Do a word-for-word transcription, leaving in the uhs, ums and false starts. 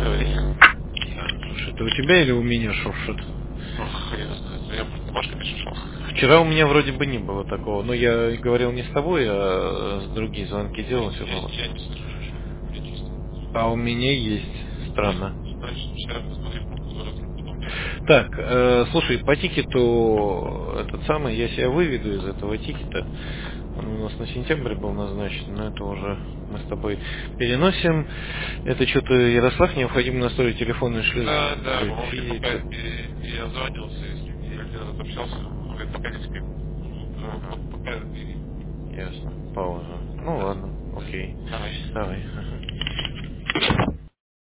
говори. Слушай, это у тебя или у меня шуршит? Ох, я не знаю, я просто башками шушал. Вчера у меня вроде бы не было такого, но я говорил не с тобой, а с другие звонки делал, все Я, было. я не слышу ничего. Я чисто. А у меня есть. Странно. Значит, вчера посмотри пробку за раз, потом нет. Так, э, слушай, по тикету этот самый, я себя выведу из этого тикета. Он у нас на сентябрь был назначен, но это уже мы с тобой переносим. Это что-то, Ярослав, необходимо настроить телефонный шлюз. Да, да, он говорит, пока Физика. я, я звонился, если я один раз общался, он говорит, пока не спим. Ага. Пока... Ясно. Пауза. Ну Да. ладно, окей. Давай. Давай.